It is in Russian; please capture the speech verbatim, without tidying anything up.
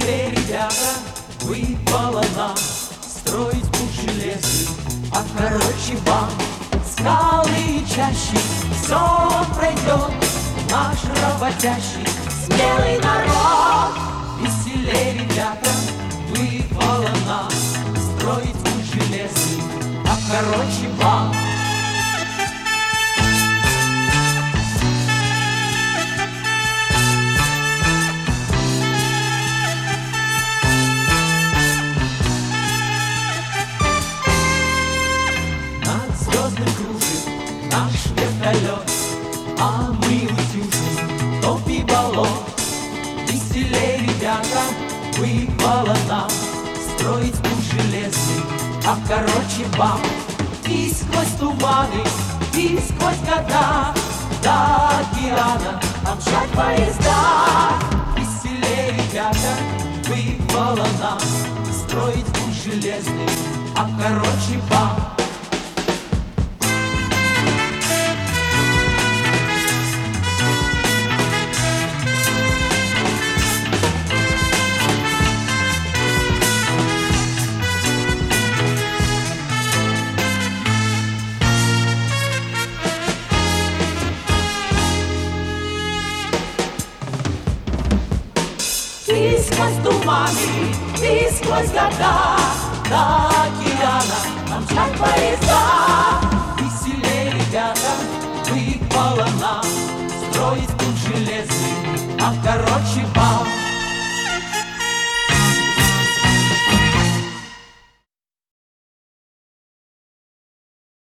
Веселее, ребята, выпало нам строить путь железный, а короче вам скалы и чащи, все он пройдет, наш работящий смелый народ. Веселее, ребята, выпало нам строить путь железный, а короче вам. Кружит наш вертолет, а мы утюжим топи болот. Веселее, ребята, выпало нам строить путь железный, а короче вам. И сквозь туманы, и сквозь года до океана нам мчат поезда. Веселее, ребята, выпало нам строить путь железный, а короче вам. И сквозь туманы, и сквозь года до океана нам мчат поезда. Веселее, ребята, выпало нам строить путь железный, а короче вам.